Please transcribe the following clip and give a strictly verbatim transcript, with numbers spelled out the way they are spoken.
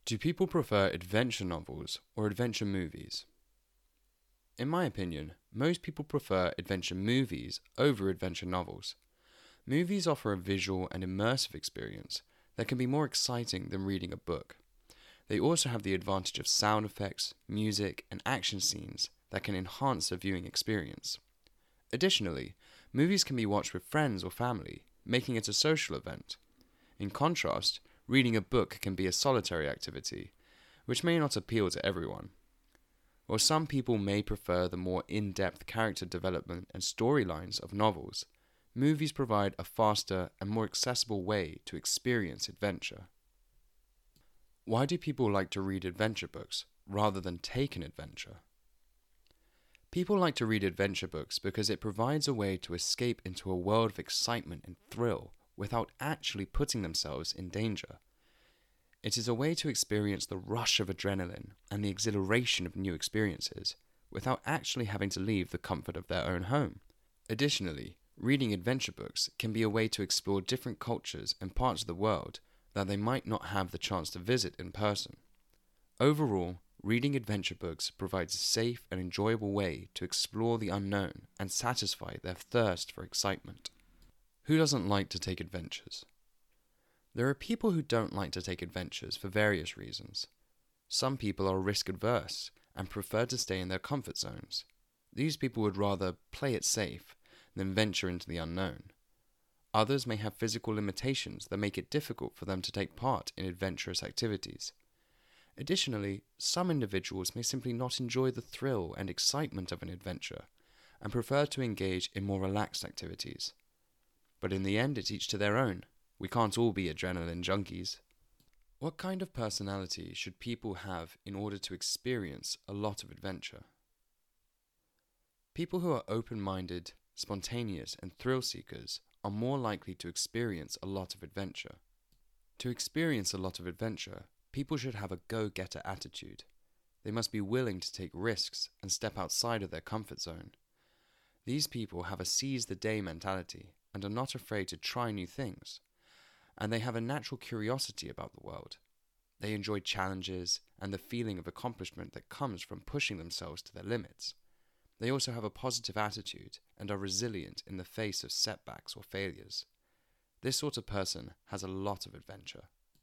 Do people prefer adventure novels or adventure movies? In my opinion, most people prefer adventure movies over adventure novels. Movies offer a visual and immersive experience that can be more exciting than reading a book. They also have the advantage of sound effects, music, and action scenes that can enhance the viewing experience. Additionally, movies can be watched with friends or family, making it a social event. In contrast, reading a book can be a solitary activity, which may not appeal to everyone. While some people may prefer the more in-depth character development and storylines of novels, movies provide a faster and more accessible way to experience adventure. Why do people like to read adventure books rather than take an adventure? People like to read adventure books because it provides a way to escape into a world of excitement and thrill without actually putting themselves in danger. It is a way to experience the rush of adrenaline and the exhilaration of new experiences without actually having to leave the comfort of their own home. Additionally, reading adventure books can be a way to explore different cultures and parts of the world that they might not have the chance to visit in person. Overall, reading adventure books provides a safe and enjoyable way to explore the unknown and satisfy their thirst for excitement. Who doesn't like to take adventures? There are people who don't like to take adventures for various reasons. Some people are risk adverse and prefer to stay in their comfort zones. These people would rather play it safe than venture into the unknown. Others may have physical limitations that make it difficult for them to take part in adventurous activities. Additionally, some individuals may simply not enjoy the thrill and excitement of an adventure and prefer to engage in more relaxed activities. But in the end, it's each to their own. We can't all be adrenaline junkies. What kind of personality should people have in order to experience a lot of adventure? People who are open-minded, spontaneous, and thrill-seekers are more likely to experience a lot of adventure. To experience a lot of adventure, people should have a go-getter attitude. They must be willing to take risks and step outside of their comfort zone. These people have a seize-the-day mentality and are not afraid to try new things. And they have a natural curiosity about the world. They enjoy challenges and the feeling of accomplishment that comes from pushing themselves to their limits. They also have a positive attitude and are resilient in the face of setbacks or failures. This sort of person has a lot of adventure.